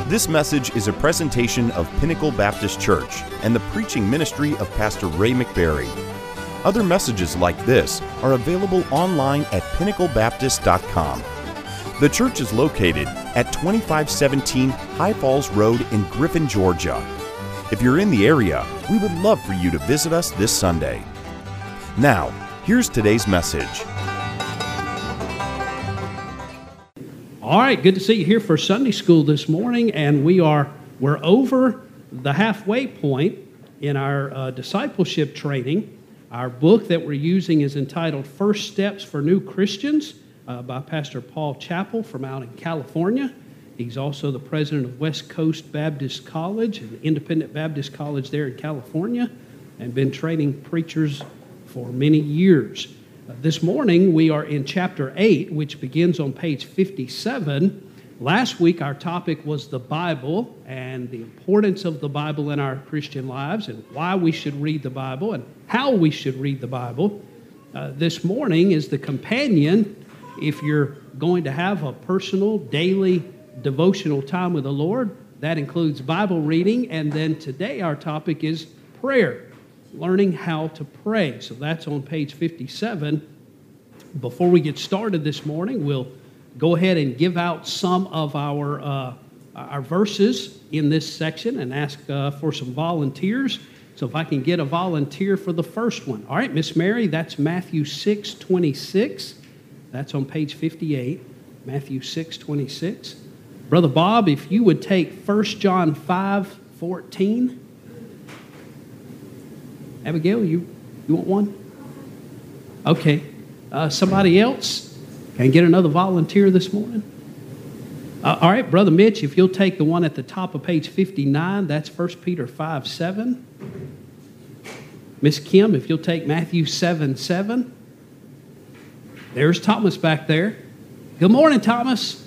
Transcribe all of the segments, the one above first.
This message is a presentation of Pinnacle Baptist Church and the preaching ministry of Pastor Ray McBarry. Other messages like this are available online at pinnaclebaptist.com. The church is located at 2517 High Falls Road in Griffin, Georgia. If you're in the area, we would love for you to visit us this Sunday. Now, here's today's message. All right, good to see you here for Sunday school this morning, and we're over the halfway point in our discipleship training. Our book that we're using is entitled First Steps for New Christians by Pastor Paul Chappell from out in California. He's also the president of West Coast Baptist College, an independent Baptist college there in California, and been training preachers for many years. This morning, we are in chapter 8, which begins on page 57. Last week, our topic was the Bible and the importance of the Bible in our Christian lives and why we should read the Bible and how we should read the Bible. This morning is the companion if you're going to have a personal, daily, devotional time with the Lord. That includes Bible reading, and then today our topic is prayer. Learning how to pray. So that's on page 57. Before we get started this morning, we'll go ahead and give out some of our verses in this section and ask for some volunteers. So if I can get a volunteer for the first one. All right, Miss Mary, that's Matthew 6:26. That's on page 58, Matthew 6:26. Brother Bob, if you would take 1 John 5:14. Abigail, you want one? Okay. Somebody else? Can I get another volunteer this morning? All right, Brother Mitch, if you'll take the one at the top of page 59, that's 1 Peter 5:7. Miss Kim, if you'll take Matthew 7:7. There's Thomas back there. Good morning, Thomas.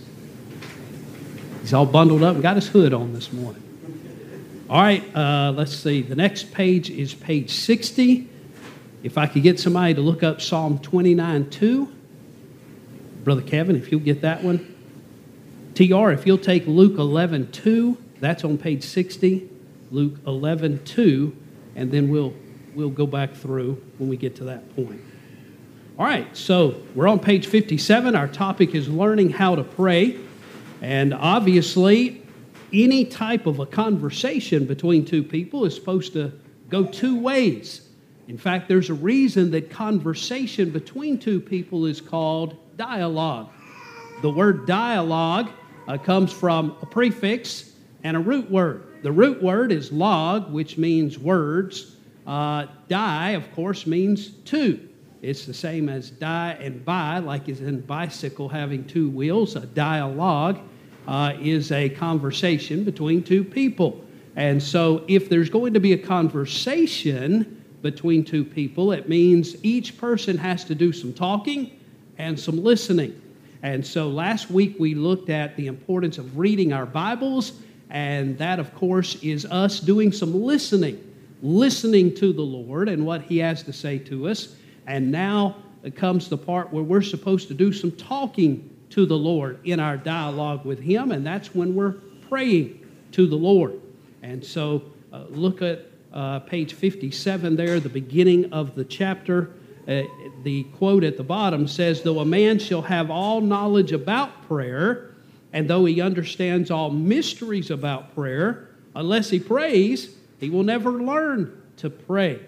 He's all bundled up and got his hood on this morning. All right, let's see. The next page is page 60. If I could get somebody to look up Psalm 29:2. Brother Kevin, if you'll get that one. TR, if you'll take Luke 11:2. That's on page 60. Luke 11:2. And then we'll go back through when we get to that point. All right, so we're on page 57. Our topic is learning how to pray. And obviously, any type of a conversation between two people is supposed to go two ways. In fact, there's a reason that conversation between two people is called dialogue. The word dialogue comes from a prefix and a root word. The root word is log, which means words. Di, of course, means two. It's the same as die and bi, like is in bicycle having two wheels. A dialogue is a conversation between two people. And so if there's going to be a conversation between two people, it means each person has to do some talking and some listening. And so last week we looked at the importance of reading our Bibles, and that, of course, is us doing some listening to the Lord and what He has to say to us. And now comes the part where we're supposed to do some talking to the Lord in our dialogue with Him, and that's when we're praying to the Lord. And so look at page 57 there, the beginning of the chapter. The quote at the bottom says, "Though a man shall have all knowledge about prayer, and though he understands all mysteries about prayer, unless he prays, he will never learn to pray."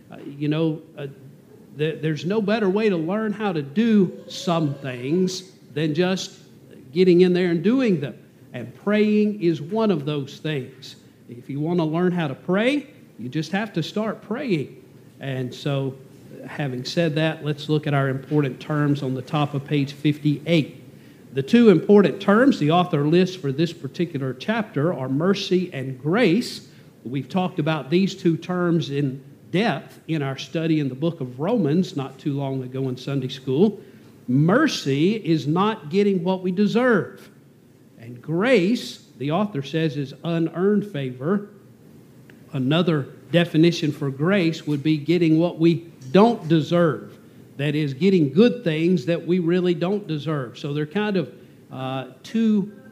There's no better way to learn how to do some things than just getting in there and doing them. And praying is one of those things. If you want to learn how to pray, you just have to start praying. And so, having said that, let's look at our important terms on the top of page 58. The two important terms the author lists for this particular chapter are mercy and grace. We've talked about these two terms in depth in our study in the book of Romans not too long ago in Sunday school. Mercy is not getting what we deserve. And grace, the author says, is unearned favor. Another definition for grace would be getting what we don't deserve. That is, getting good things that we really don't deserve. So they're kind of two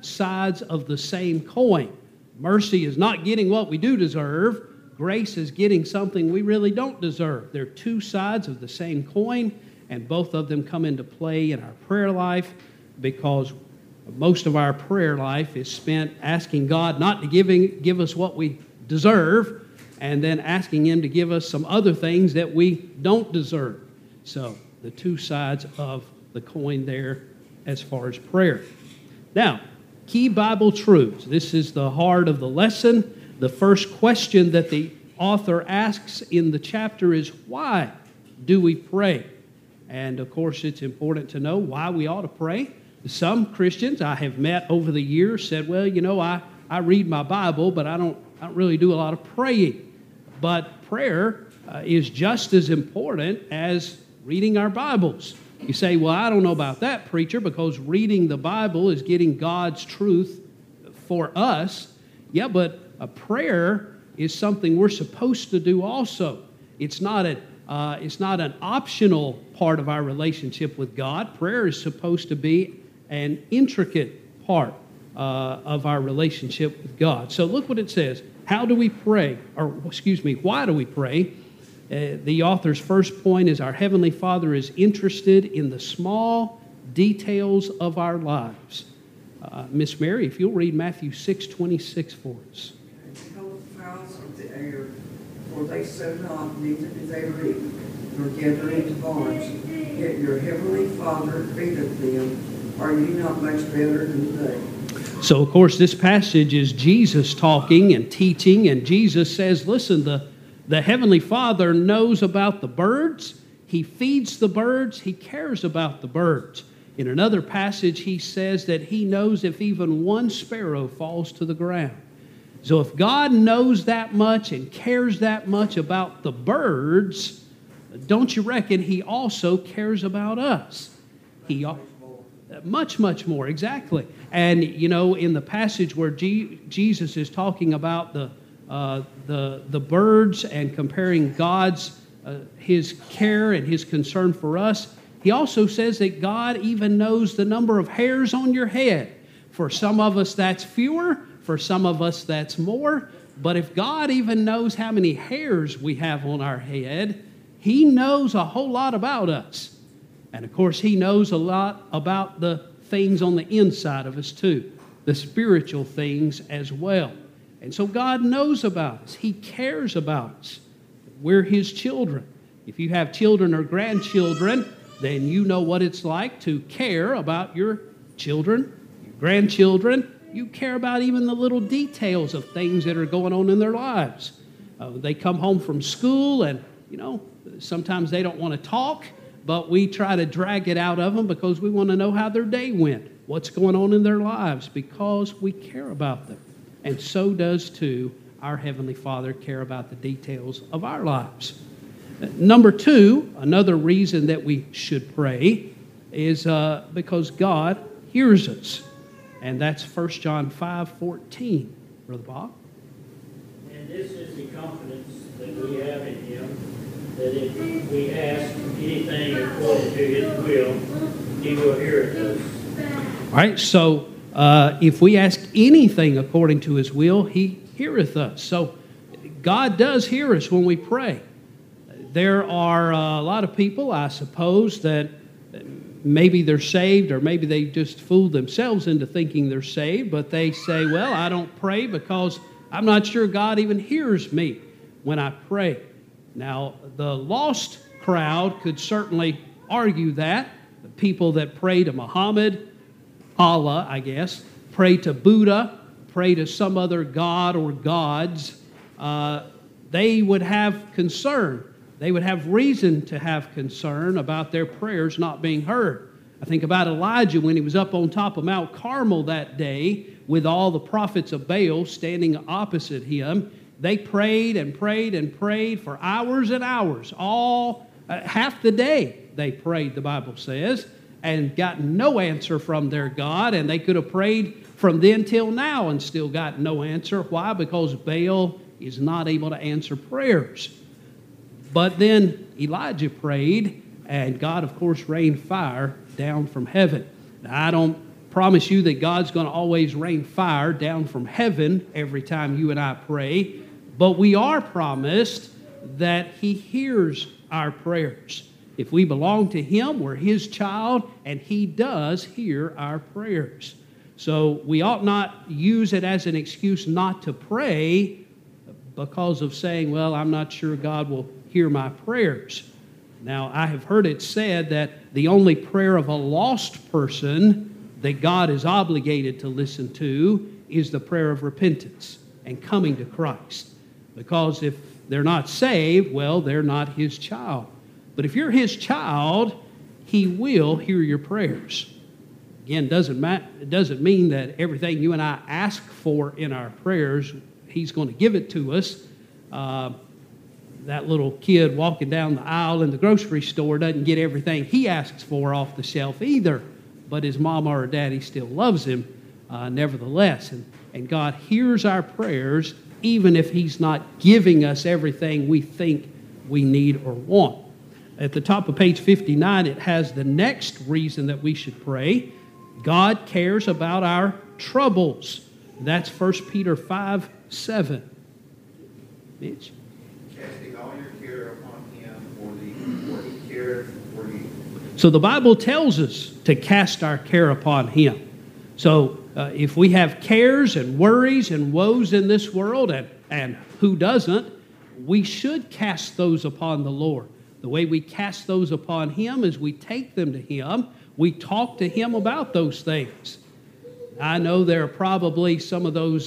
sides of the same coin. Mercy is not getting what we do deserve. Grace is getting something we really don't deserve. They're two sides of the same coin, and both of them come into play in our prayer life, because most of our prayer life is spent asking God not to give us what we deserve, and then asking Him to give us some other things that we don't deserve. So the two sides of the coin there as far as prayer. Now, key Bible truths. This is the heart of the lesson. The first question that the author asks in the chapter is, why do we pray? And of course, it's important to know why we ought to pray. Some Christians I have met over the years said, well, you know, I read my Bible, but I don't really do a lot of praying. But prayer is just as important as reading our Bibles. You say, well, I don't know about that, preacher, because reading the Bible is getting God's truth for us. Yeah, but a prayer is something we're supposed to do also. It's not an optional part of our relationship with God. Prayer is supposed to be an intricate part of our relationship with God. So look what it says. How do we pray? Why do we pray? The author's first point is our Heavenly Father is interested in the small details of our lives. Miss Mary, if you'll read Matthew 6:26 for us. Behold the fowls of the air, for they sow not, neither do they reap, nor gather into barns, yet your Heavenly Father feedeth them. Are you not much better than they? So, of course, this passage is Jesus talking and teaching, and Jesus says, listen, the Heavenly Father knows about the birds. He feeds the birds. He cares about the birds. In another passage, he says that he knows if even one sparrow falls to the ground. So if God knows that much and cares that much about the birds, don't you reckon He also cares about us? Much, much more, exactly. And, you know, in the passage where Jesus is talking about the birds and comparing His care and His concern for us, He also says that God even knows the number of hairs on your head. For some of us, that's fewer. For some of us, that's more. But if God even knows how many hairs we have on our head, He knows a whole lot about us. And of course, He knows a lot about the things on the inside of us too, the spiritual things as well. And so God knows about us. He cares about us. We're His children. If you have children or grandchildren, then you know what it's like to care about your children, your grandchildren. You care about even the little details of things that are going on in their lives. They come home from school and, you know, sometimes they don't want to talk, but we try to drag it out of them because we want to know how their day went, what's going on in their lives, because we care about them. And so does, too, our Heavenly Father care about the details of our lives. Number two, another reason that we should pray is because God hears us. And that's 1 John 5:14, Brother Bob. And this is the confidence that we have in Him, that if we ask anything according to His will, He will hear us. All right, so if we ask anything according to His will, He heareth us. So God does hear us when we pray. There are a lot of people, I suppose, that maybe they're saved or maybe they just fooled themselves into thinking they're saved, but they say, well, I don't pray because I'm not sure God even hears me when I pray. Now, the lost crowd could certainly argue that. The people that pray to Muhammad, Allah, I guess, pray to Buddha, pray to some other god or gods, they would have concern. They would have reason to have concern about their prayers not being heard. I think about Elijah when he was up on top of Mount Carmel that day with all the prophets of Baal standing opposite him. They prayed and prayed and prayed for hours and hours. Half the day they prayed, the Bible says, and got no answer from their God. And they could have prayed from then till now and still got no answer. Why? Because Baal is not able to answer prayers. But then Elijah prayed, and God, of course, rained fire down from heaven. Now, I don't promise you that God's going to always rain fire down from heaven every time you and I pray, but we are promised that He hears our prayers. If we belong to Him, we're His child, and He does hear our prayers. So we ought not use it as an excuse not to pray because of saying, well, I'm not sure God will hear my prayers. Now, I have heard it said that the only prayer of a lost person that God is obligated to listen to is the prayer of repentance and coming to Christ. Because if they're not saved, well, they're not His child. But if you're His child, He will hear your prayers. Again, it doesn't mean that everything you and I ask for in our prayers, He's going to give it to us. That little kid walking down the aisle in the grocery store doesn't get everything he asks for off the shelf either, but his mama or daddy still loves him nevertheless. And God hears our prayers even if He's not giving us everything we think we need or want. At the top of page 59, it has the next reason that we should pray. God cares about our troubles. That's 1 Peter 5:7. Mitch? Casting all your care upon Him, for He careth for you. So the Bible tells us to cast our care upon Him. So if we have cares and worries and woes in this world, and who doesn't, we should cast those upon the Lord. The way we cast those upon Him is we take them to Him. We talk to Him about those things. I know there are probably some of those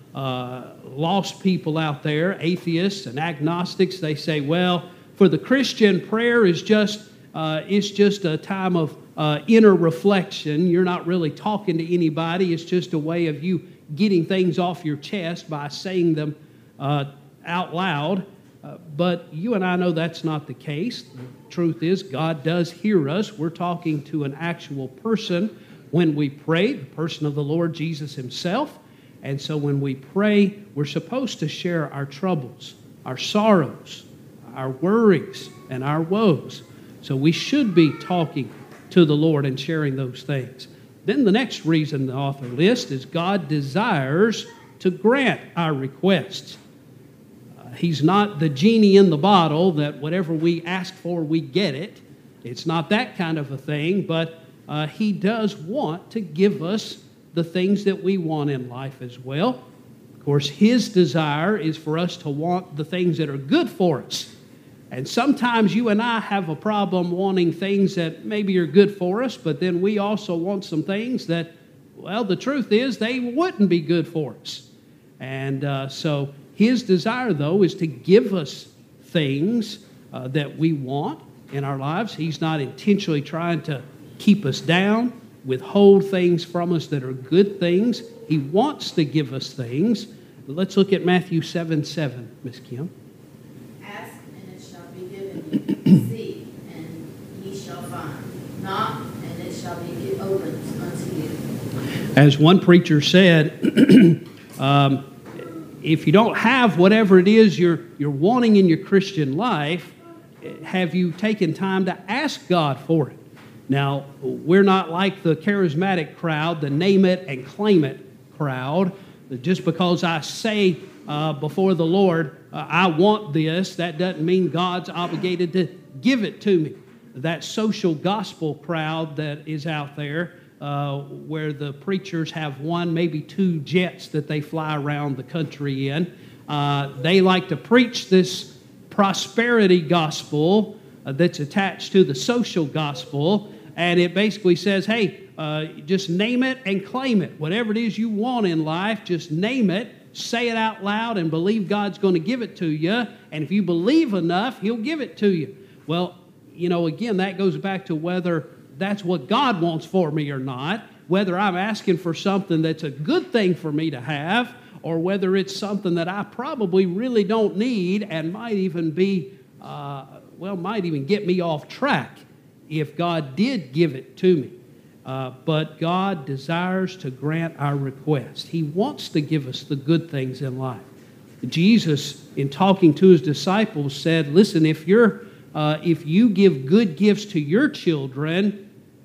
lost people out there, atheists and agnostics. They say, well, for the Christian, prayer is just a time of inner reflection. You're not really talking to anybody. It's just a way of you getting things off your chest by saying them out loud. But you and I know that's not the case. The truth is, God does hear us. We're talking to an actual person when we pray, the person of the Lord Jesus Himself. And so when we pray, we're supposed to share our troubles, our sorrows, our worries, and our woes. So we should be talking to the Lord and sharing those things. Then the next reason the author lists is God desires to grant our requests. He's not the genie in the bottle that whatever we ask for, we get it. It's not that kind of a thing, but He does want to give us the things that we want in life as well. Of course, His desire is for us to want the things that are good for us. And sometimes you and I have a problem wanting things that maybe are good for us, but then we also want some things that, well, the truth is they wouldn't be good for us. And so His desire, though, is to give us things that we want in our lives. He's not intentionally trying to keep us down, withhold things from us that are good things. He wants to give us things. Let's look at Matthew 7:7, Miss Kim. Ask, and it shall be given you. Seek, and ye shall find. Knock, and it shall be opened unto you. As one preacher said, if you don't have whatever it is you're wanting in your Christian life, have you taken time to ask God for it? Now, we're not like the charismatic crowd, the name it and claim it crowd. Just because I say before the Lord, I want this, that doesn't mean God's obligated to give it to me. That social gospel crowd that is out there, where the preachers have one, maybe two jets that they fly around the country in. They like to preach this prosperity gospel that's attached to the social gospel, and it basically says, hey, just name it and claim it. Whatever it is you want in life, just name it, say it out loud, and believe God's going to give it to you. And if you believe enough, He'll give it to you. Well, again, that goes back to whether that's what God wants for me or not, whether I'm asking for something that's a good thing for me to have, or whether it's something that I probably really don't need and might even be, might even get me off track if God did give it to me. But God desires to grant our request. He wants to give us the good things in life. Jesus, in talking to His disciples, said, listen, if you give good gifts to your children,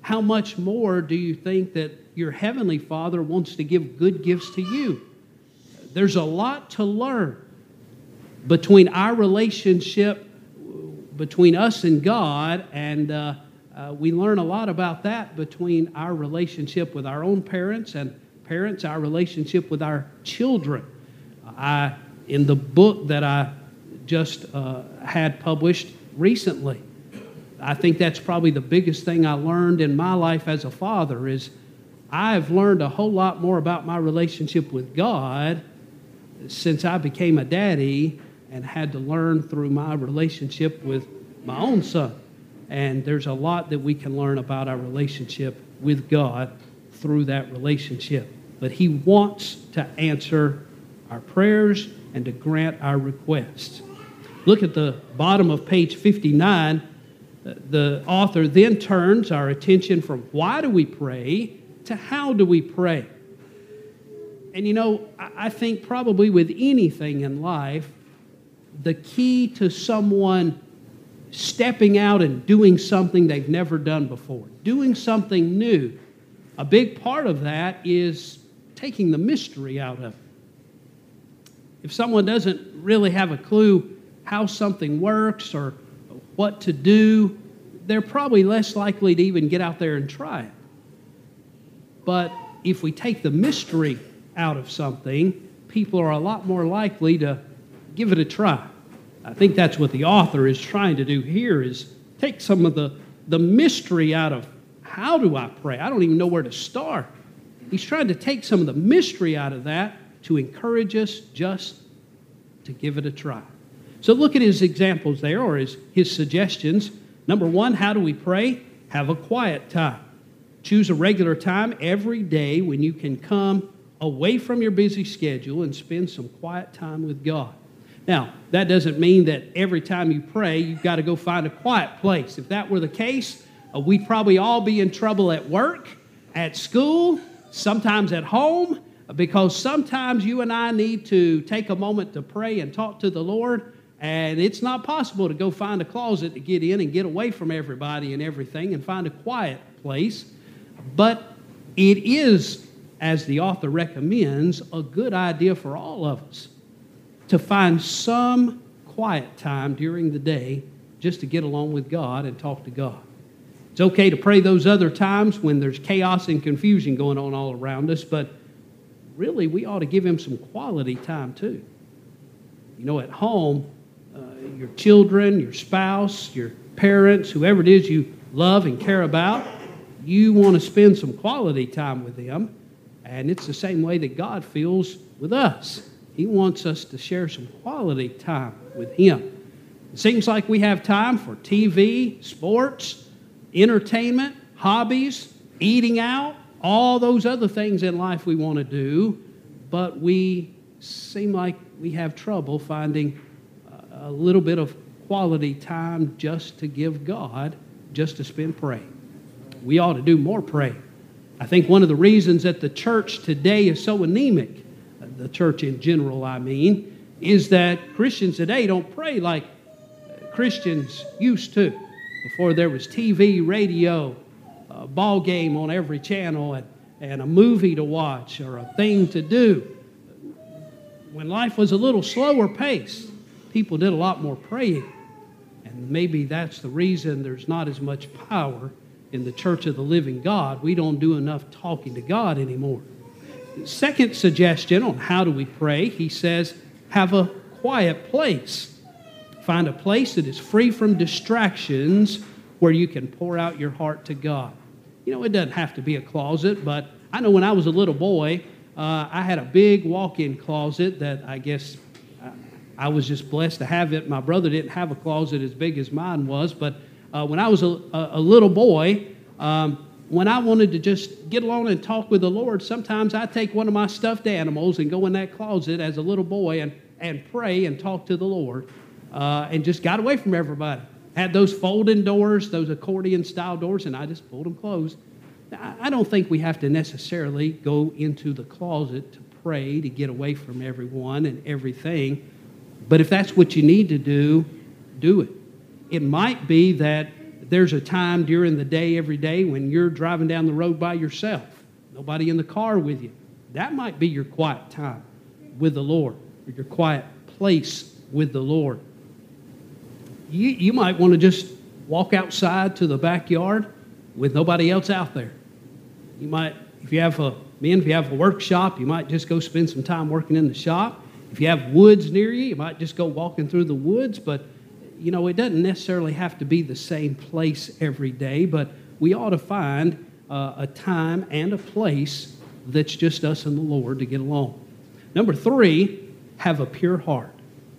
how much more do you think that your Heavenly Father wants to give good gifts to you? There's a lot to learn between our relationship between us and God, and we learn a lot about that between our relationship with our own parents and parents, our relationship with our children. In the book that I just had published recently, I think that's probably the biggest thing I learned in my life as a father is I've learned a whole lot more about my relationship with God since I became a daddy and had to learn through my relationship with my own son. And there's a lot that we can learn about our relationship with God through that relationship. But He wants to answer our prayers and to grant our requests. Look at the bottom of page 59. The author then turns our attention from why do we pray to how do we pray. And you know, I think probably with anything in life, the key to someone stepping out and doing something they've never done before, doing something new, a big part of that is taking the mystery out of it. If someone doesn't really have a clue how something works or what to do, they're probably less likely to even get out there and try it. But if we take the mystery out of something, people are a lot more likely to give it a try. I think that's what the author is trying to do here, is take some of the mystery out of how do I pray? I don't even know where to start. He's trying to take some of the mystery out of that to encourage us just to give it a try. So look at his examples there, or his suggestions. Number one, how do we pray? Have a quiet time. Choose a regular time every day when you can come away from your busy schedule and spend some quiet time with God. Now, that doesn't mean that every time you pray, you've got to go find a quiet place. If that were the case, we'd probably all be in trouble at work, at school, sometimes at home, because sometimes you and I need to take a moment to pray and talk to the Lord, and it's not possible to go find a closet to get in and get away from everybody and everything and find a quiet place. But it is, as the author recommends, a good idea for all of us to find some quiet time during the day just to get along with God and talk to God. It's okay to pray those other times when there's chaos and confusion going on all around us, but really we ought to give Him some quality time too. You know, at home, your children, your spouse, your parents, whoever it is you love and care about, you want to spend some quality time with them, and it's the same way that God feels with us. He wants us to share some quality time with Him. It seems like we have time for TV, sports, entertainment, hobbies, eating out, all those other things in life we want to do, but we seem like we have trouble finding a little bit of quality time just to give God, just to spend praying. We ought to do more praying. I think one of the reasons that the church today is so anemic, the church in general, I mean, is that Christians today don't pray like Christians used to. Before there was TV, radio, a ball game on every channel, and a movie to watch or a thing to do. When life was a little slower paced, people did a lot more praying. And maybe that's the reason there's not as much power in the Church of the Living God. We don't do enough talking to God anymore. Second suggestion on how do we pray, he says, have a quiet place. Find a place that is free from distractions where you can pour out your heart to God. You know, it doesn't have to be a closet, but I know when I was a little boy, I had a big walk-in closet that I guess I was just blessed to have it. My brother didn't have a closet as big as mine was, but when I was a little boy, when I wanted to just get along and talk with the Lord, sometimes I'd take one of my stuffed animals and go in that closet as a little boy and pray and talk to the Lord and just got away from everybody. Had those folding doors, those accordion-style doors, and I just pulled them closed. I don't think we have to necessarily go into the closet to pray to get away from everyone and everything. But if that's what you need to do, do it. It might be that there's a time during the day, every day, when you're driving down the road by yourself, nobody in the car with you. That might be your quiet time with the Lord, or your quiet place with the Lord. You might want to just walk outside to the backyard with nobody else out there. You might, if you have a workshop, you might just go spend some time working in the shop. If you have woods near you, you might just go walking through the woods. But, you know, it doesn't necessarily have to be the same place every day, but we ought to find a time and a place that's just us and the Lord to get along. Number 3, have a pure heart.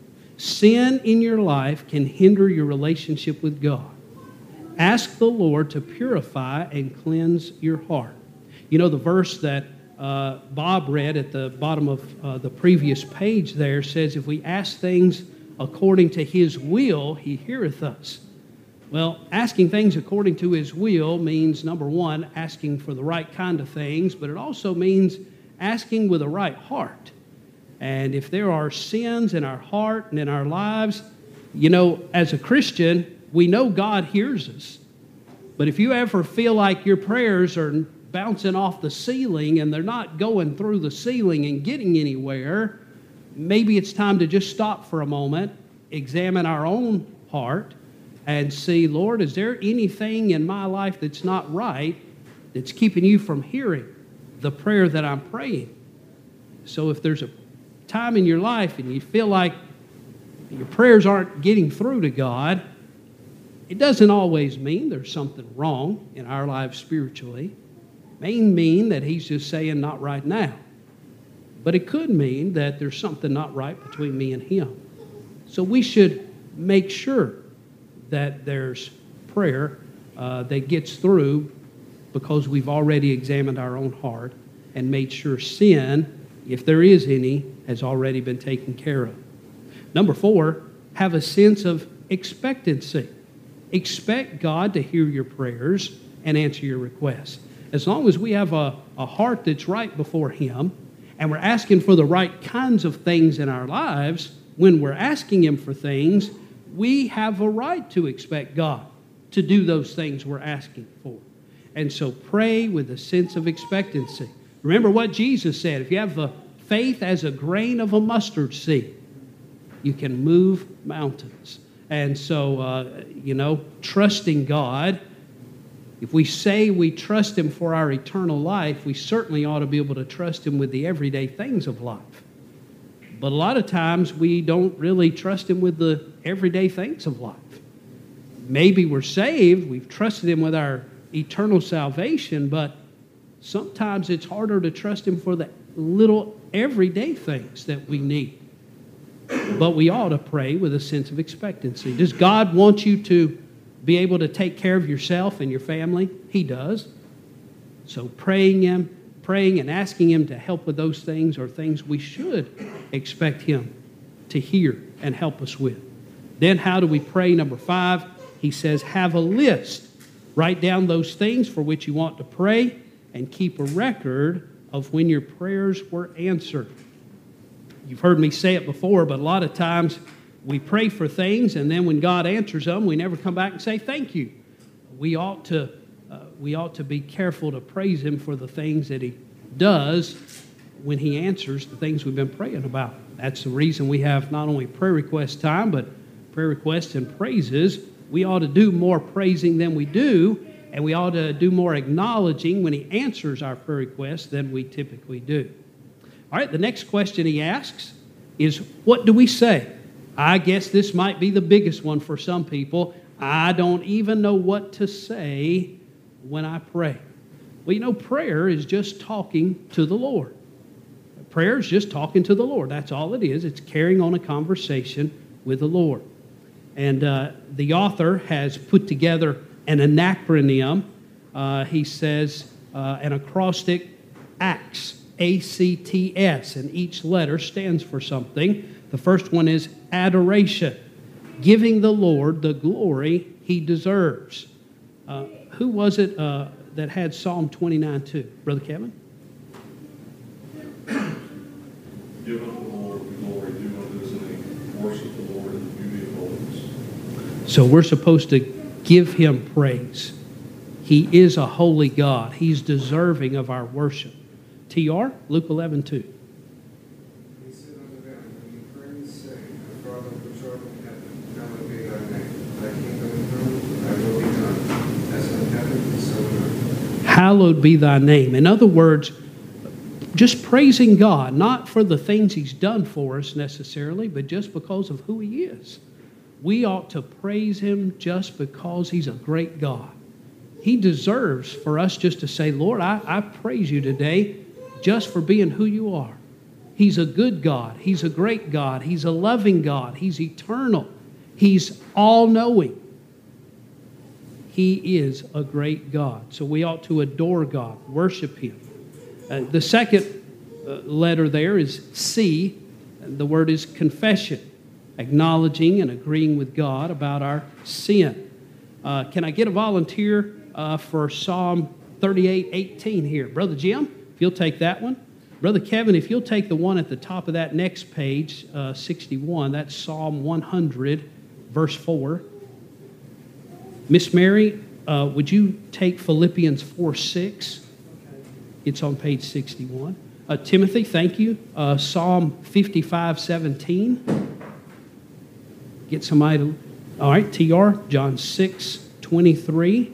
Sin in your life can hinder your relationship with God. Ask the Lord to purify and cleanse your heart. You know, the verse that Bob read at the bottom of the previous page there says, if we ask things according to His will, He heareth us. Well, asking things according to His will means, number 1, asking for the right kind of things, but it also means asking with a right heart. And if there are sins in our heart and in our lives, you know, as a Christian, we know God hears us. But if you ever feel like your prayers are bouncing off the ceiling and they're not going through the ceiling and getting anywhere, maybe it's time to just stop for a moment, examine our own heart, and see, Lord, is there anything in my life that's not right that's keeping you from hearing the prayer that I'm praying? So if there's a time in your life and you feel like your prayers aren't getting through to God, it doesn't always mean there's something wrong in our lives spiritually. It may mean that He's just saying, not right now. But it could mean that there's something not right between me and Him. So we should make sure that there's prayer that gets through, because we've already examined our own heart and made sure sin, if there is any, has already been taken care of. Number 4, have a sense of expectancy. Expect God to hear your prayers and answer your requests. As long as we have a heart that's right before Him, and we're asking for the right kinds of things in our lives, when we're asking Him for things, we have a right to expect God to do those things we're asking for. And so pray with a sense of expectancy. Remember what Jesus said, if you have the faith as a grain of a mustard seed, you can move mountains. And so, trusting God, if we say we trust Him for our eternal life, we certainly ought to be able to trust Him with the everyday things of life. But a lot of times we don't really trust Him with the everyday things of life. Maybe we're saved, we've trusted Him with our eternal salvation, but sometimes it's harder to trust Him for the little everyday things that we need. But we ought to pray with a sense of expectancy. Does God want you to be able to take care of yourself and your family? He does. So praying and asking Him to help with those things are things we should expect Him to hear and help us with. Then how do we pray? Number 5, he says, have a list. Write down those things for which you want to pray and keep a record of when your prayers were answered. You've heard me say it before, but a lot of times we pray for things, and then when God answers them, we never come back and say thank you. We ought to be careful to praise Him for the things that He does when He answers the things we've been praying about. That's the reason we have not only prayer request time, but prayer requests and praises. We ought to do more praising than we do, and we ought to do more acknowledging when He answers our prayer requests than we typically do. All right, the next question he asks is, what do we say? I guess this might be the biggest one for some people. I don't even know what to say when I pray. Well, you know, prayer is just talking to the Lord. Prayer is just talking to the Lord. That's all it is. It's carrying on a conversation with the Lord. And the author has put together an acronym. He says an acrostic ACTS, A-C-T-S, and each letter stands for something. The first one is adoration, giving the Lord the glory He deserves. Who was it that had Psalm 29:2? Brother Kevin? Give unto the Lord the glory due unto His name. Worship the Lord in the beauty of holiness. So we're supposed to Give him praise. He is a holy God. He's deserving of our worship. TR, Luke 11:2. He said unto them, when you pray, say, Our Father which art in heaven, hallowed be thy name. Thy kingdom come, thy will be done, as in heaven, so on earth. Hallowed be thy name. In other words, just praising God, not for the things he's done for us necessarily, but just because of who he is. We ought to praise him just because he's a great God. He deserves for us just to say, Lord, I praise you today just for being who you are. He's a good God. He's a great God. He's a loving God. He's eternal. He's all-knowing. He is a great God. So we ought to adore God, worship him. The second letter there is C. The word is confession, acknowledging and agreeing with God about our sin. Can I get a volunteer for Psalm 38:18 here? Brother Jim, if you'll take that one. Brother Kevin, if you'll take the one at the top of that next page, 61, that's Psalm 100, verse 4. Miss Mary, would you take Philippians 4:6? It's on page 61. Timothy, thank you. Psalm 55:17. Get somebody to... All right, TR, John 6:23.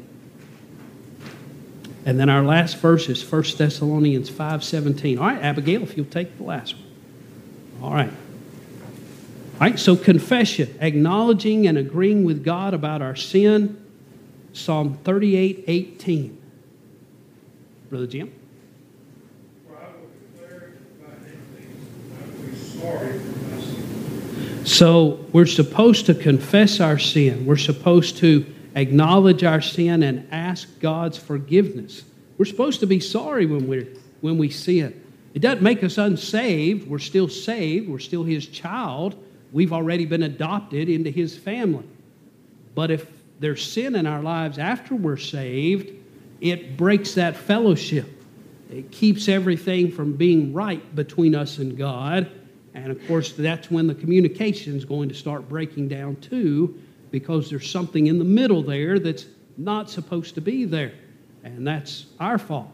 And then our last verse is 1 Thessalonians 5:17. All right, Abigail, if you'll take the last one. All right. All right, so confession, acknowledging and agreeing with God about our sin. Psalm 38:18. Brother Jim? For I will declare thy name, I will be sorry for my sin. So we're supposed to confess our sin. We're supposed to acknowledge our sin and ask God's forgiveness. We're supposed to be sorry when we sin. It doesn't make us unsaved. We're still saved. We're still his child. We've already been adopted into his family. But if there's sin in our lives after we're saved, it breaks that fellowship. It keeps everything from being right between us and God. And of course, that's when the communication is going to start breaking down too, because there's something in the middle there that's not supposed to be there. And that's our fault.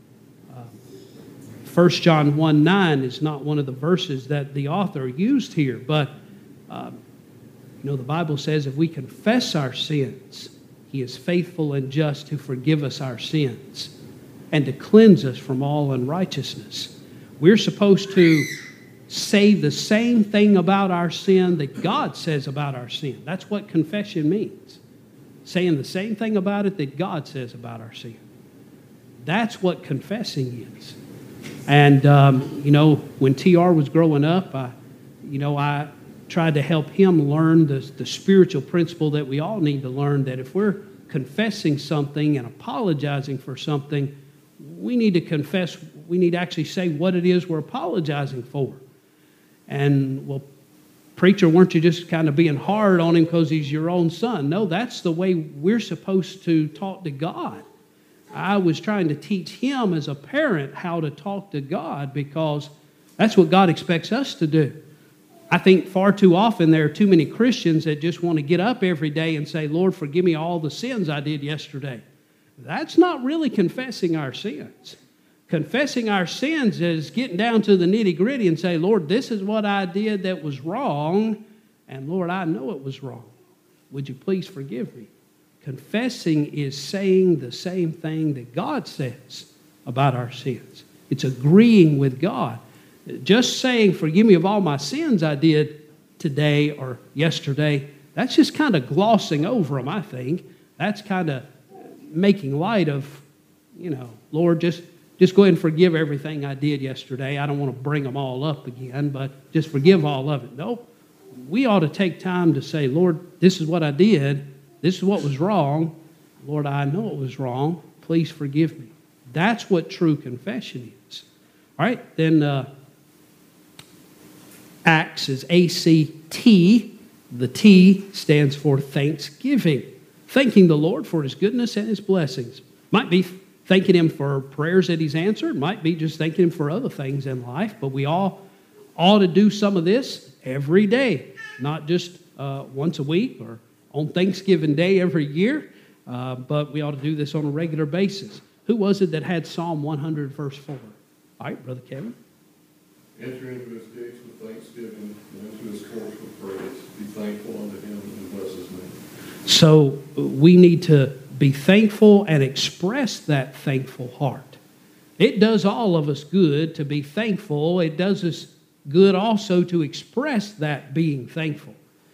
1 John 1:9 is not one of the verses that the author used here, but the Bible says if we confess our sins, he is faithful and just to forgive us our sins and to cleanse us from all unrighteousness. We're supposed to say the same thing about our sin that God says about our sin. That's what confession means. Saying the same thing about it that God says about our sin. That's what confessing is. And, when TR was growing up, I tried to help him learn the spiritual principle that we all need to learn, that if we're confessing something and apologizing for something, we need to confess, we need to actually say what it is we're apologizing for. And, well, preacher, weren't you just kind of being hard on him because he's your own son? No, that's the way we're supposed to talk to God. I was trying to teach him as a parent how to talk to God because that's what God expects us to do. I think far too often there are too many Christians that just want to get up every day and say, Lord, forgive me all the sins I did yesterday. That's not really confessing our sins. Confessing our sins is getting down to the nitty-gritty and say, Lord, this is what I did that was wrong, and Lord, I know it was wrong. Would you please forgive me? Confessing is saying the same thing that God says about our sins. It's agreeing with God. Just saying, forgive me of all my sins I did today or yesterday, that's just kind of glossing over them, I think. That's kind of making light of, Lord, just go ahead and forgive everything I did yesterday. I don't want to bring them all up again, but just forgive all of it. Nope. We ought to take time to say, Lord, this is what I did. This is what was wrong. Lord, I know it was wrong. Please forgive me. That's what true confession is. All right, then Acts is A-C-T. The T stands for thanksgiving. Thanking the Lord for his goodness and his blessings. Might be thanking him for prayers that he's answered. Might be just thanking him for other things in life. But we all ought to do some of this every day. Not just once a week or on Thanksgiving Day every year. but we ought to do this on a regular basis. Who was it that had Psalm 100, verse 4? All right, Brother Kevin. Enter into his gates with thanksgiving and into his courts with praise. Be thankful unto him and bless his name. So we need to be thankful and express that thankful heart. It does all of us good to be thankful. It does us good also to express that being thankful.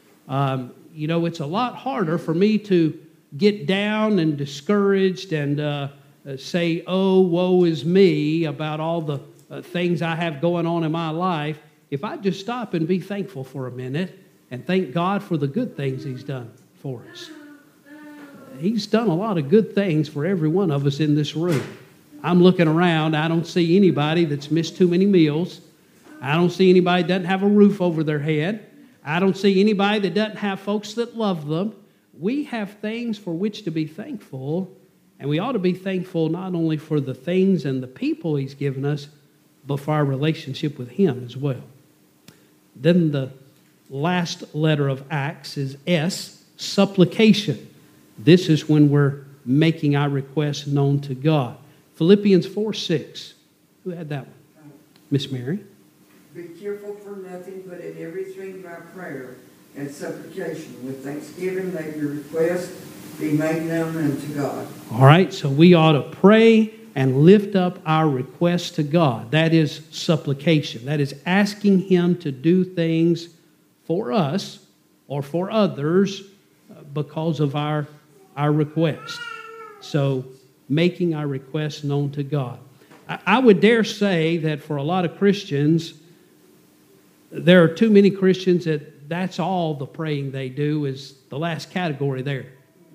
It's a lot harder for me to get down and discouraged and say, oh, woe is me, about all the things I have going on in my life, if I just stop and be thankful for a minute and thank God for the good things He's done for us. He's done a lot of good things for every one of us in this room. I'm looking around. I don't see anybody that's missed too many meals. I don't see anybody that doesn't have a roof over their head. I don't see anybody that doesn't have folks that love them. We have things for which to be thankful, and we ought to be thankful not only for the things and the people He's given us, but for our relationship with Him as well. Then the last letter of Acts is S, supplication. This is when we're making our requests known to God. Philippians 4:6. Who had that one? Miss Mary. Be careful for nothing, but in everything by prayer and supplication with thanksgiving let your request be made known unto God. All right, so we ought to pray and lift up our requests to God. That is supplication. That is asking Him to do things for us or for others because of our request. So making our requests known to God. I would dare say that for a lot of Christians, there are too many Christians that's all the praying they do is the last category there.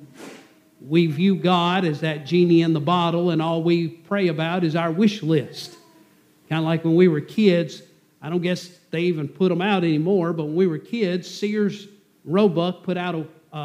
We view God as that genie in the bottle, and all we pray about is our wish list. Kind of like when we were kids. I don't guess they even put them out anymore, but when we were kids, Sears Roebuck put out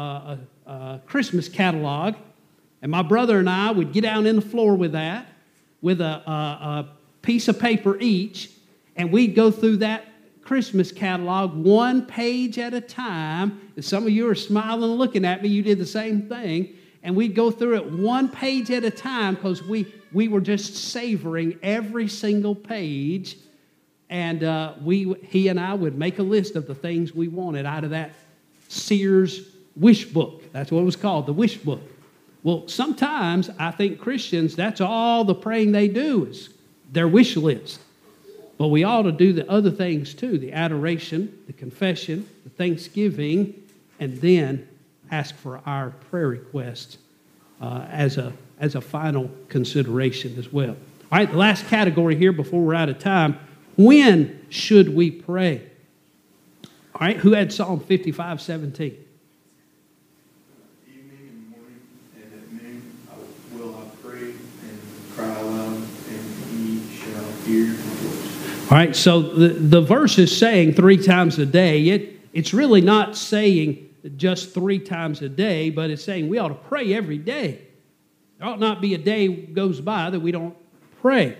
a Christmas catalog, and my brother and I would get down in the floor with that, with a piece of paper each, and we'd go through that Christmas catalog one page at a time. And some of you are smiling and looking at me. You did the same thing. And we'd go through it one page at a time because we were just savoring every single page. And he and I would make a list of the things we wanted out of that Sears wish book. That's what it was called, the wish book. Well, sometimes I think Christians, that's all the praying they do is their wish list. But we ought to do the other things too, the adoration, the confession, the thanksgiving, and then ask for our prayer requests as a final consideration as well. All right, the last category here before we're out of time, when should we pray? All right, who had Psalm 55:17? Evening and morning and at noon will I pray and cry aloud, and He shall hear my voice. All right, so the verse is saying 3 times a day. It's really not saying just 3 times a day, but it's saying we ought to pray every day. There ought not be a day goes by that we don't pray.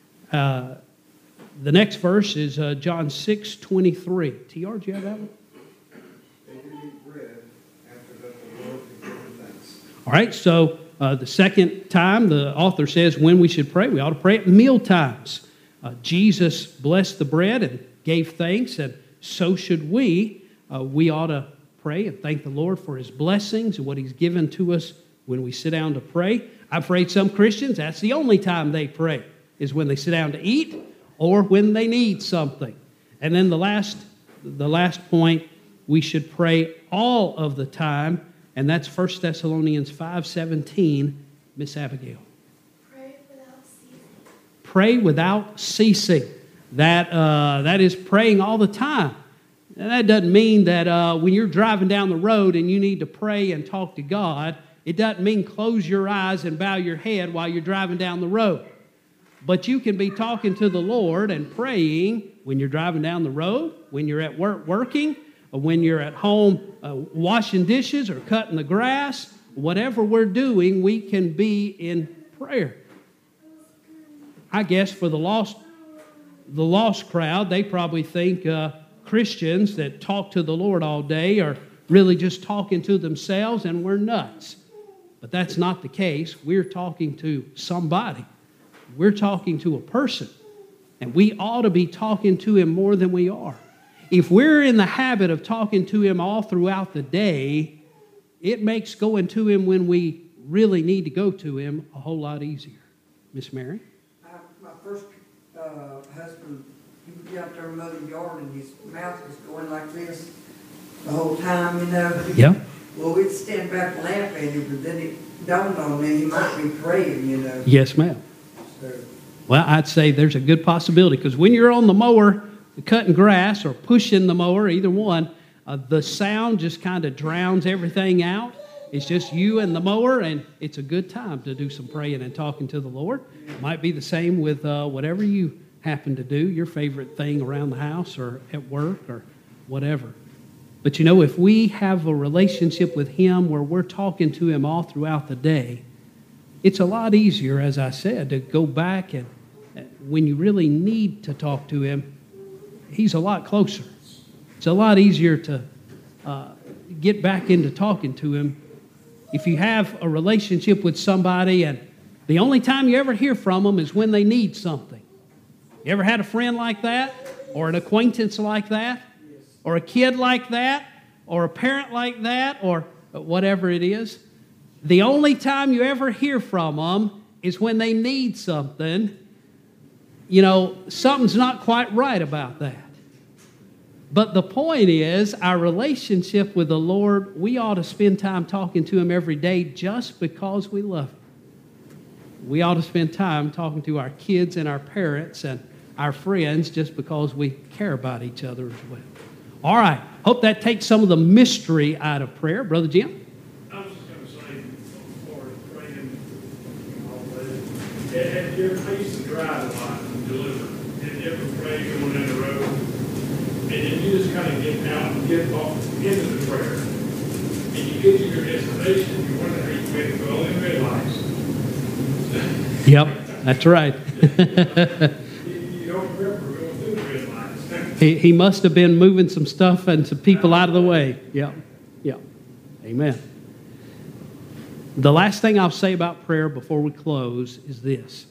The next verse is John 6:23. TR, do you have that one? They did eat bread after that the Lord had given thanks. All right, so the second time the author says when we should pray, we ought to pray at meal times. Jesus blessed the bread and gave thanks, and so should we. We ought to pray and thank the Lord for His blessings and what He's given to us when we sit down to pray. I've afraid some Christians, that's the only time they pray, is when they sit down to eat or when they need something. And then the last point, we should pray all of the time, and that's 1 Thessalonians 5:17, Miss Abigail. Pray without ceasing. Pray without ceasing. That is praying all the time. And that doesn't mean that when you're driving down the road and you need to pray and talk to God, it doesn't mean close your eyes and bow your head while you're driving down the road. But you can be talking to the Lord and praying when you're driving down the road, when you're at work working, or when you're at home washing dishes or cutting the grass. Whatever we're doing, we can be in prayer. I guess for the lost crowd, they probably think Christians that talk to the Lord all day are really just talking to themselves, and we're nuts. But that's not the case. We're talking to somebody. We're talking to a person. And we ought to be talking to him more than we are. If we're in the habit of talking to him all throughout the day, it makes going to him when we really need to go to him a whole lot easier. Miss Mary? My first husband, he would get out there and mow the yard, and his mouth was going like this the whole time, you know. Yeah. Well, we'd stand back and laugh at him, but then it dawned on me he might be praying, you know. Yes, ma'am. So, Well, I'd say there's a good possibility, because when you're on the mower, cutting grass or pushing the mower, either one, the sound just kind of drowns everything out. It's just you and the mower, and it's a good time to do some praying and talking to the Lord. It might be the same with whatever you happen to do, your favorite thing around the house or at work or whatever. But you know, if we have a relationship with him where we're talking to him all throughout the day, it's a lot easier, as I said, to go back and when you really need to talk to him, he's a lot closer. It's a lot easier to get back into talking to him if you have a relationship with somebody and the only time you ever hear from them is when they need something. You ever had a friend like that? Or an acquaintance like that? Or a kid like that? Or a parent like that? Or whatever it is? The only time you ever hear from them is when they need something. You know, something's not quite right about that. But the point is, our relationship with the Lord, we ought to spend time talking to him every day just because we love him. We ought to spend time talking to our kids and our parents and our friends just because we care about each other as well. All right. Hope that takes some of the mystery out of prayer. Brother Jim? I was just going to say, as far as praying and all that, I used to drive a lot and deliver. And you ever pray going down the road, and then you just kind of get out and get off into the prayer. And you get to your destination, you wonder how you went to all in red lights. Yep, that's right. You don't remember going through the red lights. He must have been moving some stuff and some people out of the way. Yep, yep. Amen. The last thing I'll say about prayer before we close is this.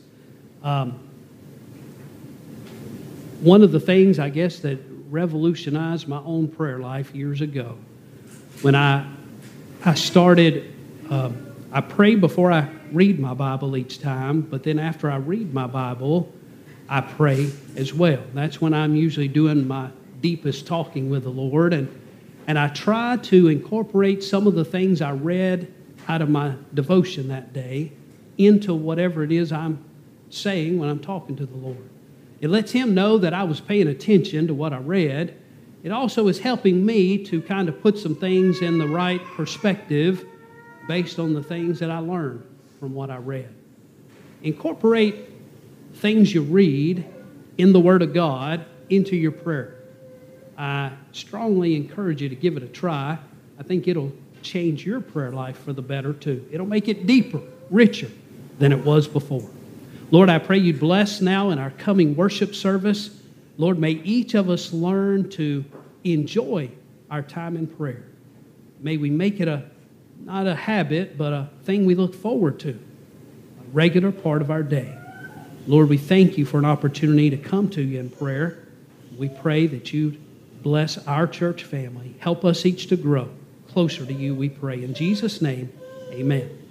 One of the things, I guess, that revolutionized my own prayer life years ago, when I started, I pray before I read my Bible each time, but then after I read my Bible, I pray as well. That's when I'm usually doing my deepest talking with the Lord, and I try to incorporate some of the things I read out of my devotion that day into whatever it is I'm saying when I'm talking to the Lord. It lets him know that I was paying attention to what I read. It also is helping me to kind of put some things in the right perspective based on the things that I learned from what I read. Incorporate things you read in the Word of God into your prayer. I strongly encourage you to give it a try. I think it'll change your prayer life for the better too. It'll make it deeper, richer than it was before. Lord, I pray you'd bless now in our coming worship service. Lord, may each of us learn to enjoy our time in prayer. May we make it not a habit, but a thing we look forward to, a regular part of our day. Lord, we thank you for an opportunity to come to you in prayer. We pray that you'd bless our church family. Help us each to grow closer to you, we pray. In Jesus' name, amen.